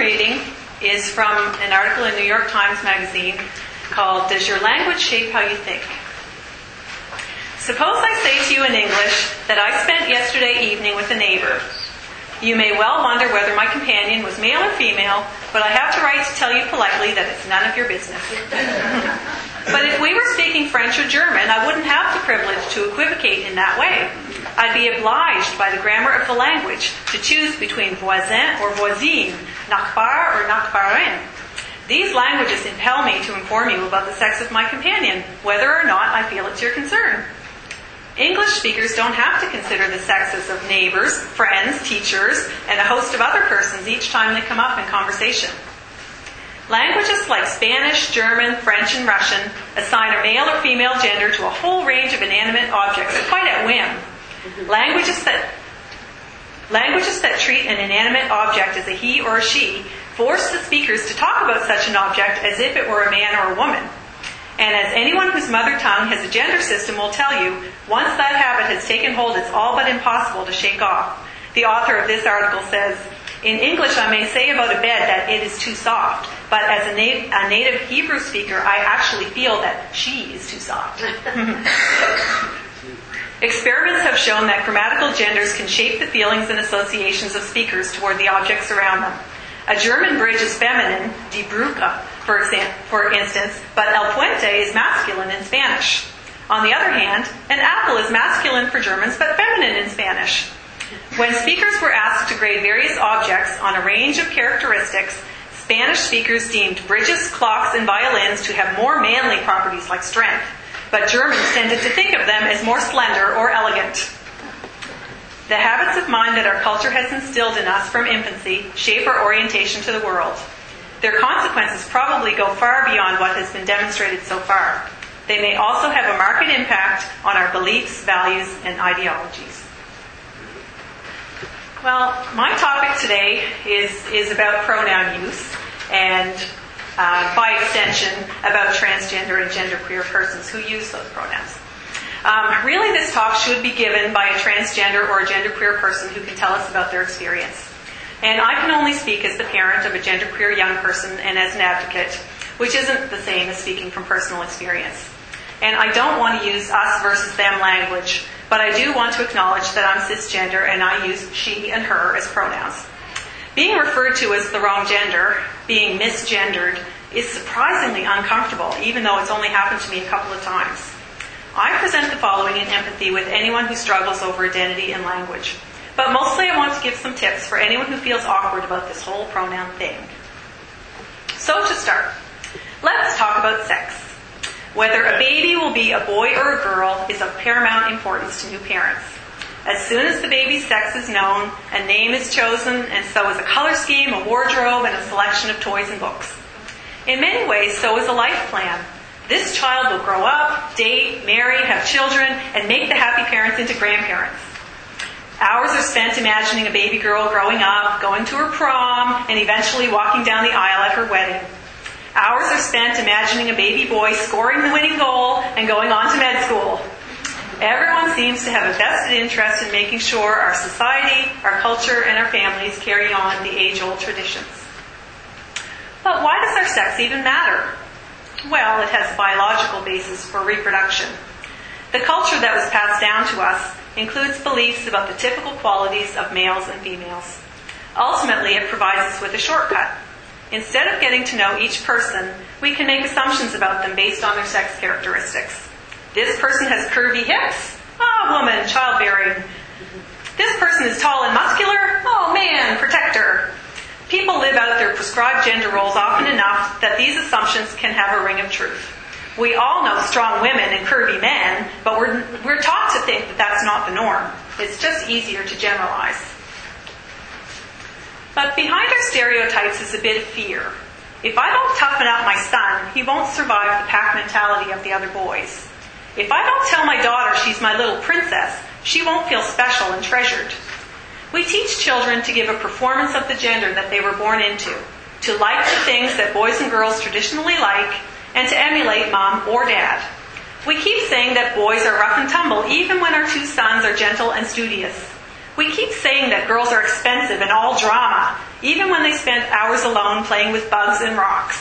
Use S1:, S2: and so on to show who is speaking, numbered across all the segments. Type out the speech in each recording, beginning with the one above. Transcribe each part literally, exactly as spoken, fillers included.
S1: reading is from an article in New York Times Magazine called, Does Your Language Shape How You Think? Suppose I say to you in English that I spent yesterday evening with a neighbor. You may well wonder whether my companion was male or female, but I have the right to tell you politely that it's none of your business. But if we were speaking French or German, I wouldn't have the privilege to equivocate in that way. I'd be obliged by the grammar of the language to choose between voisin or voisine, nachbar or nachbarin. These languages impel me to inform you about the sex of my companion, whether or not I feel it's your concern. English speakers don't have to consider the sexes of neighbors, friends, teachers, and a host of other persons each time they come up in conversation. Languages like Spanish, German, French, and Russian assign a male or female gender to a whole range of inanimate objects, quite at whim. Languages that languages that treat an inanimate object as a he or a she force the speakers to talk about such an object as if it were a man or a woman. And as anyone whose mother tongue has a gender system will tell you, once that habit has taken hold, it's all but impossible to shake off. The author of this article says, in English I may say about a bed that it is too soft, but as a, na- a native Hebrew speaker, I actually feel that she is too soft. Experiments have shown that grammatical genders can shape the feelings and associations of speakers toward the objects around them. A German bridge is feminine, die Brücke, for, example, for instance, but el puente is masculine in Spanish. On the other hand, an apple is masculine for Germans but feminine in Spanish. When speakers were asked to grade various objects on a range of characteristics, Spanish speakers deemed bridges, clocks, and violins to have more manly properties like strength, but Germans tended to think of them as more slender or elegant. The habits of mind that our culture has instilled in us from infancy shape our orientation to the world. Their consequences probably go far beyond what has been demonstrated so far. They may also have a marked impact on our beliefs, values, and ideologies. Well, my topic today is, is about pronoun use and, uh, by extension, about transgender and genderqueer persons who use those pronouns. Um, really, this talk should be given by a transgender or a genderqueer person who can tell us about their experience. And I can only speak as the parent of a genderqueer young person and as an advocate, which isn't the same as speaking from personal experience. And I don't want to use us versus them language, but I do want to acknowledge that I'm cisgender and I use she and her as pronouns. Being referred to as the wrong gender, being misgendered, is surprisingly uncomfortable, even though it's only happened to me a couple of times. I present the following in empathy with anyone who struggles over identity and language. But mostly I want to give some tips for anyone who feels awkward about this whole pronoun thing. So to start, let's talk about sex. Whether a baby will be a boy or a girl is of paramount importance to new parents. As soon as the baby's sex is known, a name is chosen, and so is a color scheme, a wardrobe, and a selection of toys and books. In many ways, so is a life plan. This child will grow up, date, marry, have children, and make the happy parents into grandparents. Hours are spent imagining a baby girl growing up, going to her prom, and eventually walking down the aisle at her wedding. Hours are spent imagining a baby boy scoring the winning goal and going on to med school. Everyone seems to have a vested interest in making sure our society, our culture, and our families carry on the age-old traditions. But why does our sex even matter? Well, it has a biological basis for reproduction. The culture that was passed down to us includes beliefs about the typical qualities of males and females. Ultimately, it provides us with a shortcut. Instead of getting to know each person, we can make assumptions about them based on their sex characteristics. This person has curvy hips. Ah, woman, childbearing. This person is tall and muscular. Oh, man, protector. People live out their prescribed gender roles often enough that these assumptions can have a ring of truth. We all know strong women and curvy men, but we're, we're taught to think that that's not the norm. It's just easier to generalize. But behind our stereotypes is a bit of fear. If I don't toughen up my son, he won't survive the pack mentality of the other boys. If I don't tell my daughter she's my little princess, she won't feel special and treasured. We teach children to give a performance of the gender that they were born into, to like the things that boys and girls traditionally like, and to emulate mom or dad. We keep saying that boys are rough and tumble even when our two sons are gentle and studious. We keep saying that girls are expensive and all drama, even when they spend hours alone playing with bugs and rocks.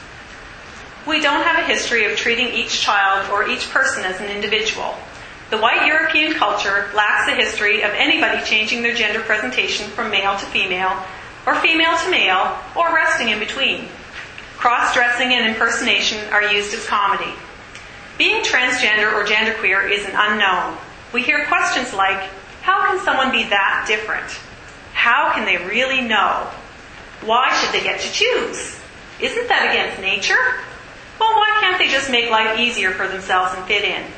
S1: We don't have a history of treating each child or each person as an individual. The white European culture lacks a history of anybody changing their gender presentation from male to female, or female to male, or resting in between. Cross-dressing and impersonation are used as comedy. Being transgender or genderqueer is an unknown. We hear questions like, how can someone be that different? How can they really know? Why should they get to choose? Isn't that against nature? Well, why can't they just make life easier for themselves and fit in?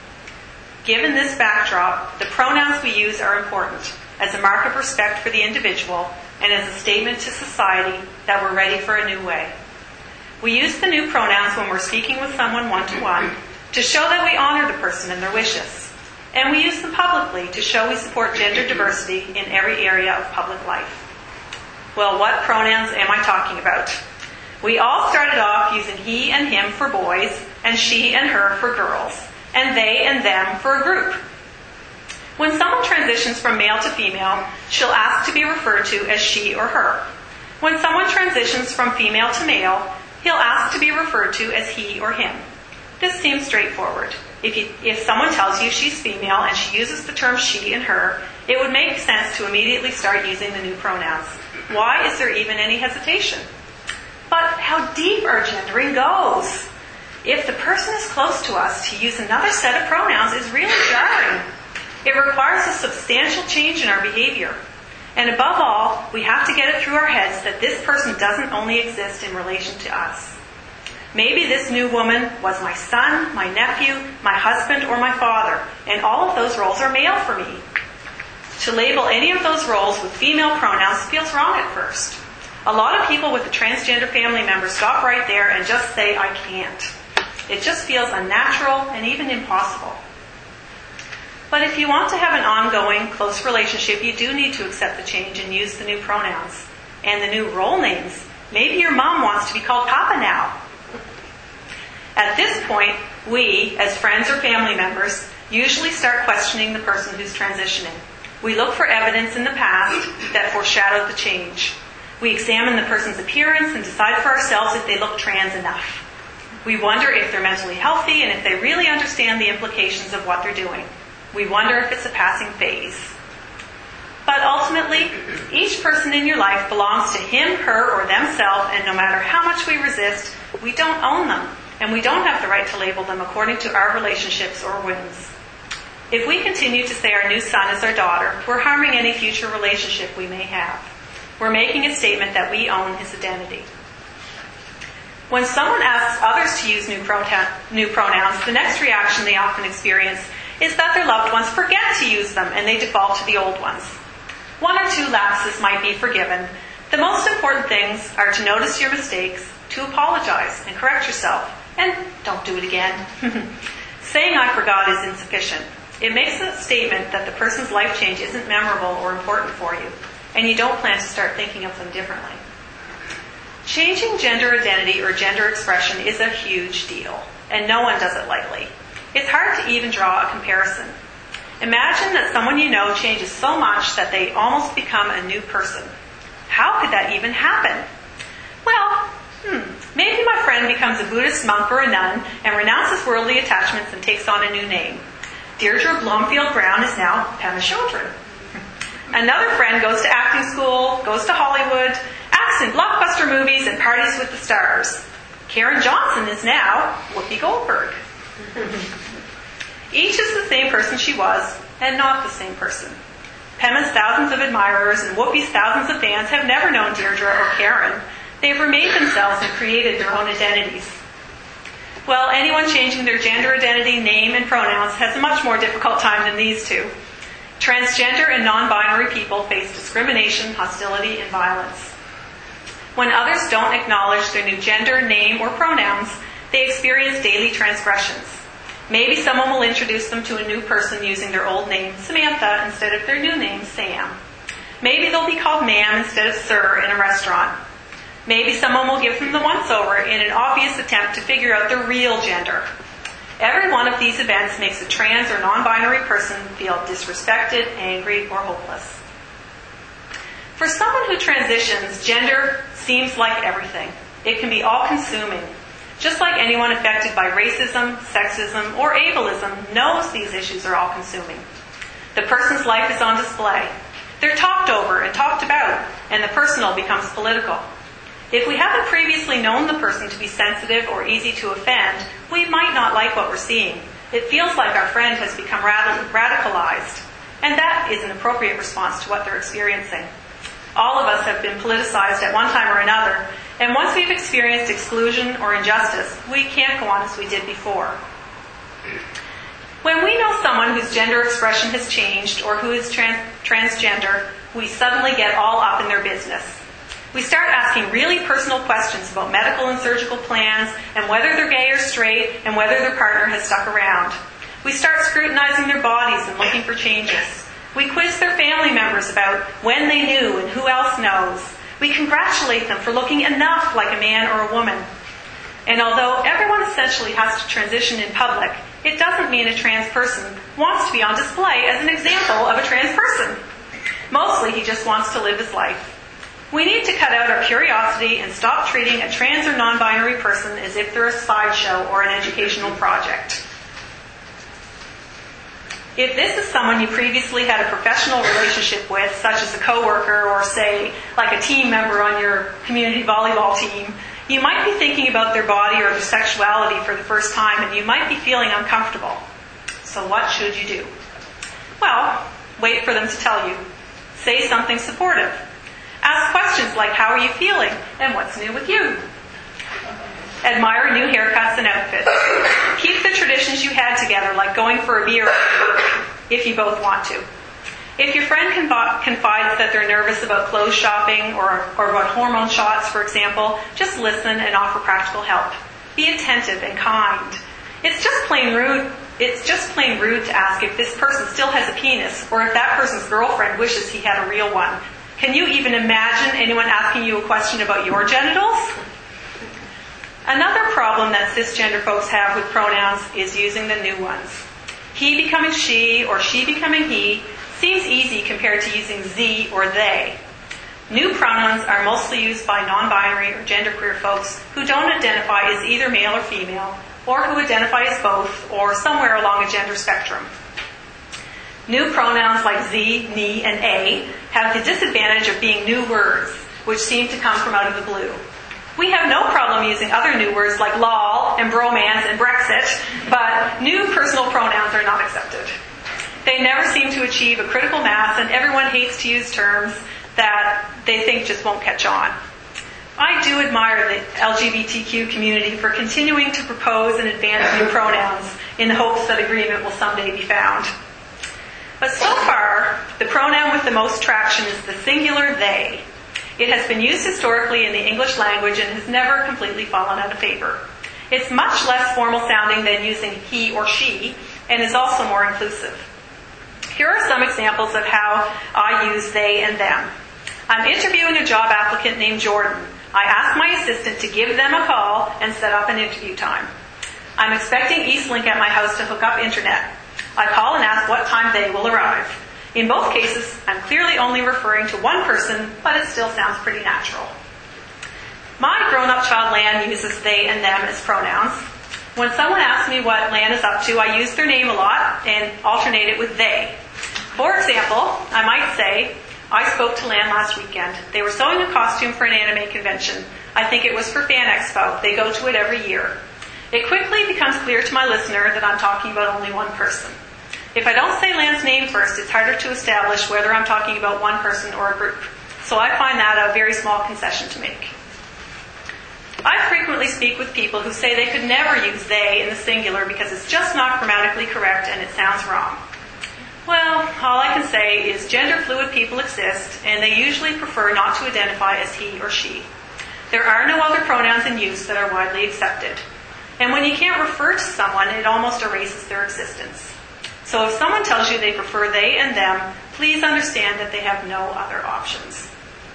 S1: Given this backdrop, the pronouns we use are important as a mark of respect for the individual and as a statement to society that we're ready for a new way. We use the new pronouns when we're speaking with someone one-to-one to show that we honor the person and their wishes. And we use them publicly to show we support gender diversity in every area of public life. Well, what pronouns am I talking about? We all started off using he and him for boys, and she and her for girls, and they and them for a group. When someone transitions from male to female, she'll ask to be referred to as she or her. When someone transitions from female to male, he'll ask to be referred to as he or him. This seems straightforward. If, you, if someone tells you she's female and she uses the term she and her, it would make sense to immediately start using the new pronouns. Why is there even any hesitation? But how deep our gendering goes. If the person is close to us, to use another set of pronouns is really jarring. It requires a substantial change in our behavior. And above all, we have to get it through our heads that this person doesn't only exist in relation to us. Maybe this new woman was my son, my nephew, my husband, or my father, and all of those roles are male for me. To label any of those roles with female pronouns feels wrong at first. A lot of people with a transgender family member stop right there and just say, I can't. It just feels unnatural and even impossible. But if you want to have an ongoing, close relationship, you do need to accept the change and use the new pronouns and the new role names. Maybe your mom wants to be called Papa now. At this point, we, as friends or family members, usually start questioning the person who's transitioning. We look for evidence in the past that foreshadowed the change. We examine the person's appearance and decide for ourselves if they look trans enough. We wonder if they're mentally healthy and if they really understand the implications of what they're doing. We wonder if it's a passing phase. But ultimately, each person in your life belongs to him, her, or themselves, and no matter how much we resist, we don't own them, and we don't have the right to label them according to our relationships or whims. If we continue to say our new son is our daughter, we're harming any future relationship we may have. We're making a statement that we own his identity. When someone asks others to use new, pronoun, new pronouns, the next reaction they often experience is that their loved ones forget to use them and they default to the old ones. One or two lapses might be forgiven. The most important things are to notice your mistakes, to apologize and correct yourself, and don't do it again. Saying I forgot is insufficient. It makes a statement that the person's life change isn't memorable or important for you, and you don't plan to start thinking of them differently. Changing gender identity or gender expression is a huge deal, and no one does it lightly. It's hard to even draw a comparison. Imagine that someone you know changes so much that they almost become a new person. How could that even happen? Well, hmm, maybe my friend becomes a Buddhist monk or a nun and renounces worldly attachments and takes on a new name. Deirdre Blomfield Brown is now Pema Chodron. Another friend goes to acting school, goes to Hollywood, acts in blockbuster movies and parties with the stars. Karen Johnson is now Whoopi Goldberg. Each is the same person she was, and not the same person. Pema's thousands of admirers and Whoopi's thousands of fans have never known Deirdre or Karen. They've remade themselves and created their own identities. Well, anyone changing their gender identity, name, and pronouns has a much more difficult time than these two. Transgender and non-binary people face discrimination, hostility, and violence. When others don't acknowledge their new gender, name, or pronouns, they experience daily transgressions. Maybe someone will introduce them to a new person using their old name, Samantha, instead of their new name, Sam. Maybe they'll be called ma'am instead of sir in a restaurant. Maybe someone will give them the once-over in an obvious attempt to figure out their real gender. Every one of these events makes a trans or non-binary person feel disrespected, angry, or hopeless. For someone who transitions, gender seems like everything. It can be all-consuming. Just like anyone affected by racism, sexism, or ableism knows these issues are all-consuming. The person's life is on display. They're talked over and talked about, and the personal becomes political. If we haven't previously known the person to be sensitive or easy to offend, we might not like what we're seeing. It feels like our friend has become rad- radicalized, and that is an appropriate response to what they're experiencing. All of us have been politicized at one time or another, and once we've experienced exclusion or injustice, we can't go on as we did before. When we know someone whose gender expression has changed or who is trans- transgender, we suddenly get all up in their business. We start asking really personal questions about medical and surgical plans and whether they're gay or straight and whether their partner has stuck around. We start scrutinizing their bodies and looking for changes. We quiz their family members about when they knew and who else knows. We congratulate them for looking enough like a man or a woman. And although everyone essentially has to transition in public, it doesn't mean a trans person wants to be on display as an example of a trans person. Mostly he just wants to live his life. We need to cut out our curiosity and stop treating a trans or non-binary person as if they're a sideshow or an educational project. If this is someone you previously had a professional relationship with, such as a coworker or, say, like a team member on your community volleyball team, you might be thinking about their body or their sexuality for the first time, and you might be feeling uncomfortable. So what should you do? Well, wait for them to tell you. Say something supportive. Ask questions like, how are you feeling? And what's new with you? Admire new haircuts and outfits. Keep the traditions you had together, like going for a beer if you both want to. If your friend confides that they're nervous about clothes shopping or, or about hormone shots, for example, just listen and offer practical help. Be attentive and kind. It's just plain rude. It's just plain rude to ask if this person still has a penis or if that person's girlfriend wishes he had a real one. Can you even imagine anyone asking you a question about your genitals? Another problem that cisgender folks have with pronouns is using the new ones. He becoming she or she becoming he seems easy compared to using Z or they. New pronouns are mostly used by non-binary or genderqueer folks who don't identify as either male or female, or who identify as both, or somewhere along a gender spectrum. New pronouns like Z, ni, and a have the disadvantage of being new words, which seem to come from out of the blue. We have no problem using other new words like lol and bromance and Brexit, but new personal pronouns are not accepted. They never seem to achieve a critical mass, and everyone hates to use terms that they think just won't catch on. I do admire the L G B T Q community for continuing to propose and advance new pronouns in the hopes that agreement will someday be found. But so far, the pronoun with the most traction is the singular they. It has been used historically in the English language and has never completely fallen out of favor. It's much less formal sounding than using he or she, and is also more inclusive. Here are some examples of how I use they and them. I'm interviewing a job applicant named Jordan. I ask my assistant to give them a call and set up an interview time. I'm expecting Eastlink at my house to hook up internet. I call and ask what time they will arrive. In both cases, I'm clearly only referring to one person, but it still sounds pretty natural. My grown-up child Lan uses they and them as pronouns. When someone asks me what Lan is up to, I use their name a lot and alternate it with they. For example, I might say, I spoke to Lan last weekend. They were sewing a costume for an anime convention. I think it was for Fan Expo. They go to it every year. It quickly becomes clear to my listener that I'm talking about only one person. If I don't say Lan's name first, it's harder to establish whether I'm talking about one person or a group. So I find that a very small concession to make. I frequently speak with people who say they could never use they in the singular because it's just not grammatically correct and it sounds wrong. Well, all I can say is gender fluid people exist, and they usually prefer not to identify as he or she. There are no other pronouns in use that are widely accepted. And when you can't refer to someone, it almost erases their existence. So if someone tells you they prefer they and them, please understand that they have no other options.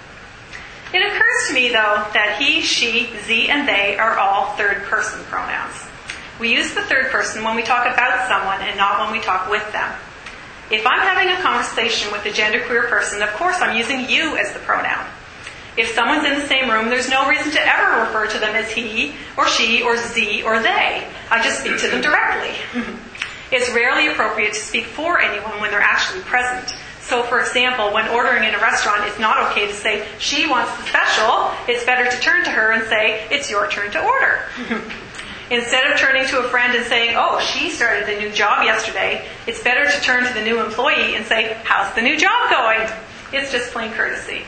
S1: It occurs to me, though, that he, she, z, and they are all third-person pronouns. We use the third person when we talk about someone and not when we talk with them. If I'm having a conversation with a genderqueer person, of course I'm using you as the pronoun. If someone's in the same room, there's no reason to ever refer to them as he or she or z or they. I just speak to them directly. It's rarely appropriate to speak for anyone when they're actually present. So, for example, when ordering in a restaurant, it's not okay to say, she wants the special. It's better to turn to her and say, it's your turn to order. Instead of turning to a friend and saying, oh, she started a new job yesterday, it's better to turn to the new employee and say, how's the new job going? It's just plain courtesy.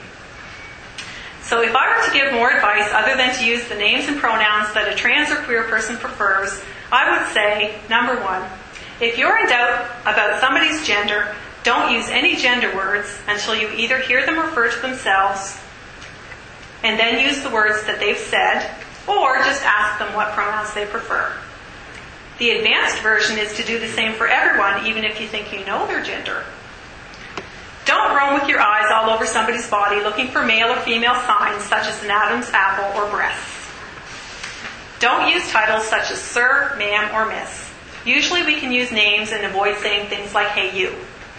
S1: So if I were to give more advice other than to use the names and pronouns that a trans or queer person prefers, I would say, number one, if you're in doubt about somebody's gender, don't use any gender words until you either hear them refer to themselves and then use the words that they've said, or just ask them what pronouns they prefer. The advanced version is to do the same for everyone, even if you think you know their gender. Don't roam with your eyes all over somebody's body looking for male or female signs such as an Adam's apple or breasts. Don't use titles such as sir, ma'am, or miss. Usually we can use names and avoid saying things like hey you.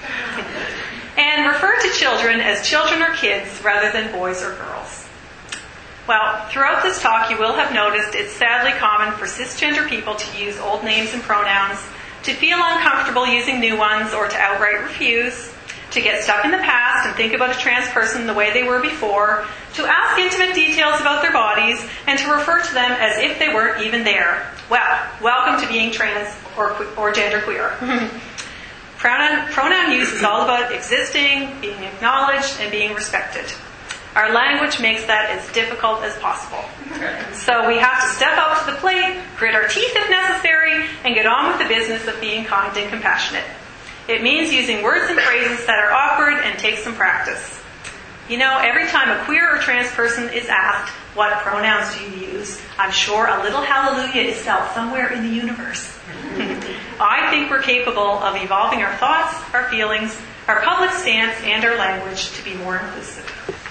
S1: And refer to children as children or kids rather than boys or girls. Well, throughout this talk you will have noticed it's sadly common for cisgender people to use old names and pronouns, to feel uncomfortable using new ones or to outright refuse, to get stuck in the past and think about a trans person the way they were before, to ask intimate details about their bodies, and to refer to them as if they weren't even there. Well, welcome to being trans or, or genderqueer. pronoun, pronoun use is all about existing, being acknowledged, and being respected. Our language makes that as difficult as possible. So we have to step up to the plate, grit our teeth if necessary, and get on with the business of being kind and compassionate. It means using words and phrases that are awkward and takes some practice. You know, every time a queer or trans person is asked, what pronouns do you use? I'm sure a little hallelujah is felt somewhere in the universe. I think we're capable of evolving our thoughts, our feelings, our public stance, and our language to be more inclusive.